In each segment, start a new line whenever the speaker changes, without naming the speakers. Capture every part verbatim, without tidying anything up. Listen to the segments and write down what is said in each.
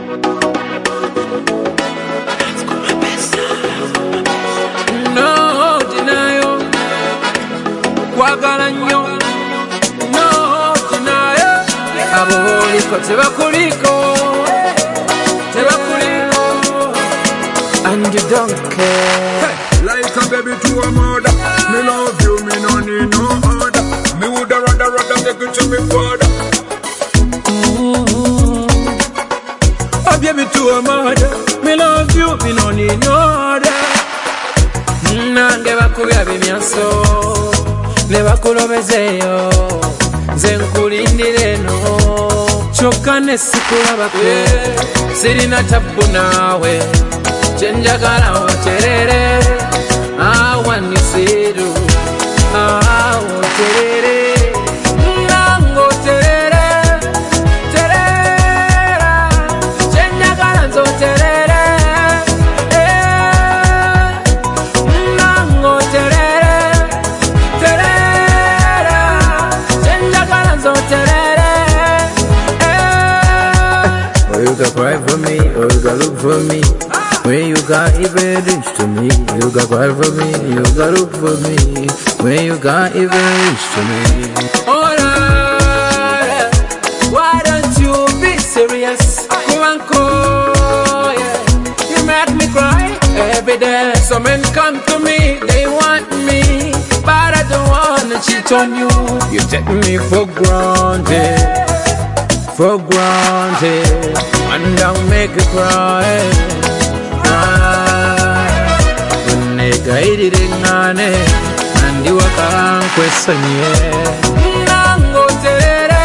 No denial, kwagala nnyo. No denial, aboliko tebakuliko, tebakuliko, and you don't care.
Hey, like a baby to a mother, me love you, me no need no other. Me woulda rather rather take it to me father.
Mm-hmm. Oh baby to a mother, me love you, me no need no other. Nange bakubya bimyaso ne bakulobezeyo nze nkulindire no kyokka ne sikulabako sirina tabbu naawe kyenjagala oterere awanisiru awoterere nange oterere terera kyenjagala nzoterere you can cry for me, or you can look for me. When you can't even reach to me, you can cry for me, you can look for me. When you can't even reach to me. Alright, why don't you be serious? Come and call, yeah. You make me cry every day. Some men come to me, they want me, but I don't wanna cheat on you. You take me for granted. For granted, and don't make you cry. When they guided in on it, and you can't question it. Nango terere,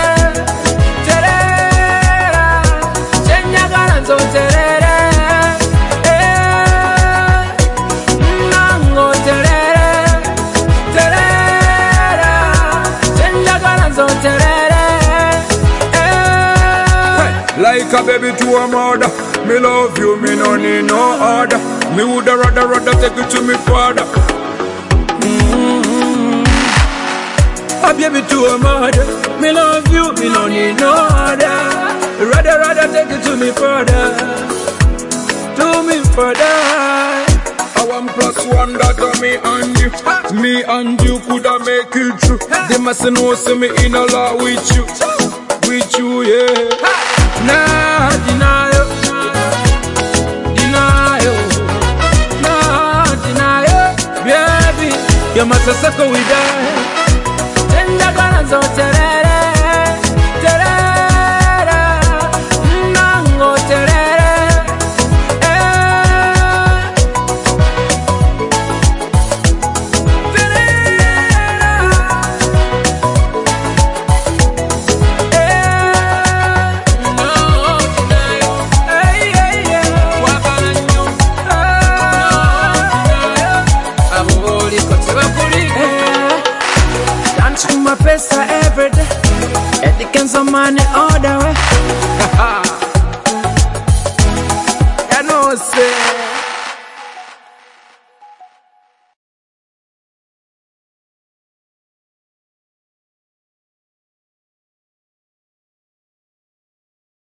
terera, chenya garanzo terere. Nango terere, terera, chenya garanzo terere.
Like a baby to a mother, me love you, me no need no other. Me woulda rather rather take it to me father.
Mm-hmm. A baby to a mother, me love you, me no need no other. Rather rather take it to me father, to me father.
I one plus one that me and you, me and you coulda make it true. They must know see me in a law with you, with you, yeah.
Nah, denial, denial, nah, denial, baby, you must have sucked with that. Tender balance of terere, terere, nango terere, my pesa every day. It can some money all the way. You know, say.